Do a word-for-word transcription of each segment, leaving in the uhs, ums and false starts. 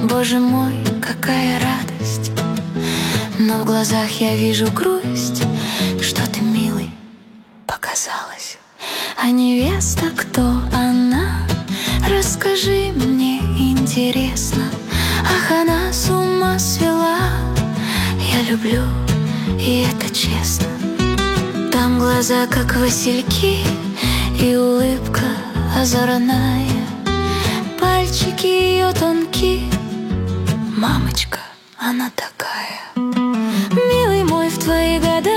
Боже мой, какая радость! Но в глазах я вижу грусть. Что ты, милый, показалось. А невеста, кто она? Расскажи мне, интересно. Ах, она с ума свела. Я люблю, и это честно. Там глаза, как васильки, и улыбка озорная. Пальчики ее тонкие. Мамочка, она такая. Милый мой, в твои года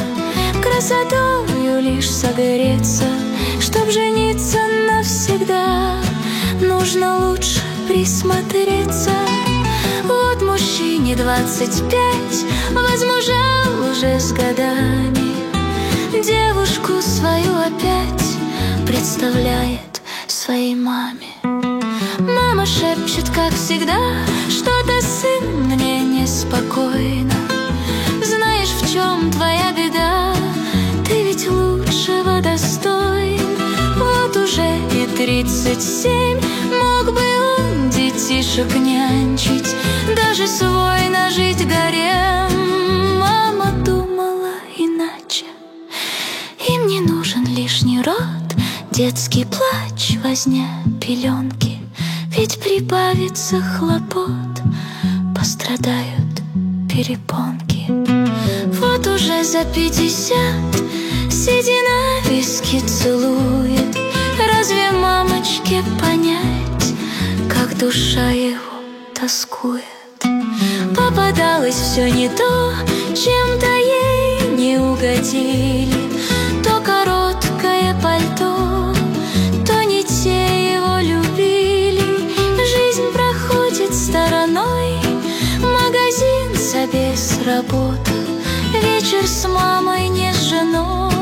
красотою лишь согреться. Чтоб жениться навсегда, нужно лучше присмотреться. Вот мужчине двадцать пять, возмужал уже с годами. Девушку свою опять представляет своей маме. Мама шепчет, как всегда, что-то, сын, мне неспокойно. Знаешь, в чем твоя беда? Ты ведь лучшего достоин. Вот уже и тридцать семь, мог бы он детишек нянчить, даже свой нажить гарем. Мама думала иначе. Им не нужен лишний род, детский плач, возня, пеленки. Ведь прибавится хлопот, пострадают перепонки. Вот уже за пятьдесят седина виски целует. Разве мамочке понять, как душа его тоскует? Попадалось все не то, чем-то ей не угодили. То короткое пальто, то не те его любили. Жизнь проходит стороной, магазин себе сработал, вечер с мамой, не с женой.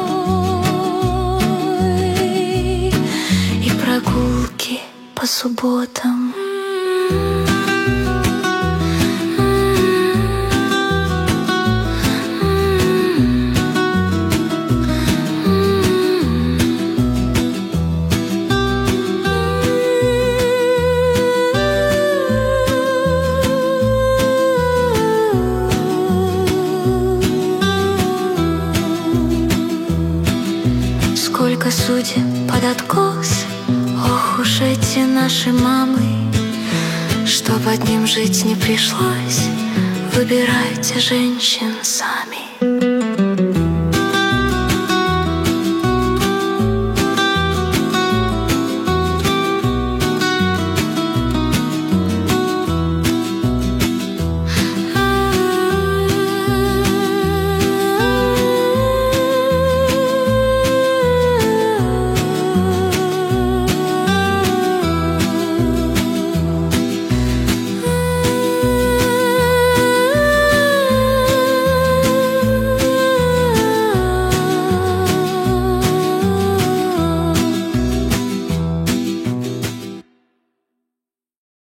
И прогулки по субботам. Сколько судеб под откос, ох уж эти наши мамы. Чтоб одним жить не пришлось, выбирайте женщин сами.